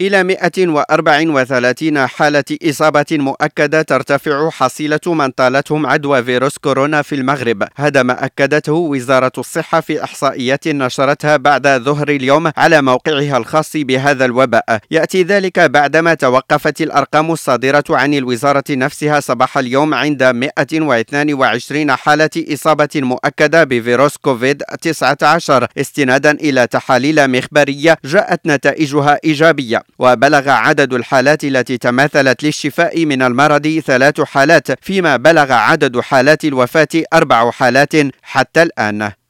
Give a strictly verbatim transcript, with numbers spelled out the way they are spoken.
إلى مئة وأربعة وثلاثين حالة إصابة مؤكدة، ترتفع حصيلة من طالتهم عدوى فيروس كورونا في المغرب. هذا ما أكدته وزارة الصحة في إحصائيات نشرتها بعد ظهر اليوم على موقعها الخاص بهذا الوباء. يأتي ذلك بعدما توقفت الأرقام الصادرة عن الوزارة نفسها صباح اليوم عند مئة واثنين وعشرين حالة إصابة مؤكدة بفيروس كوفيد تسعة عشر، استنادا إلى تحاليل مخبرية جاءت نتائجها إيجابية. وبلغ عدد الحالات التي تماثلت للشفاء من المرض ثلاث حالات، فيما بلغ عدد حالات الوفاة أربع حالات حتى الآن.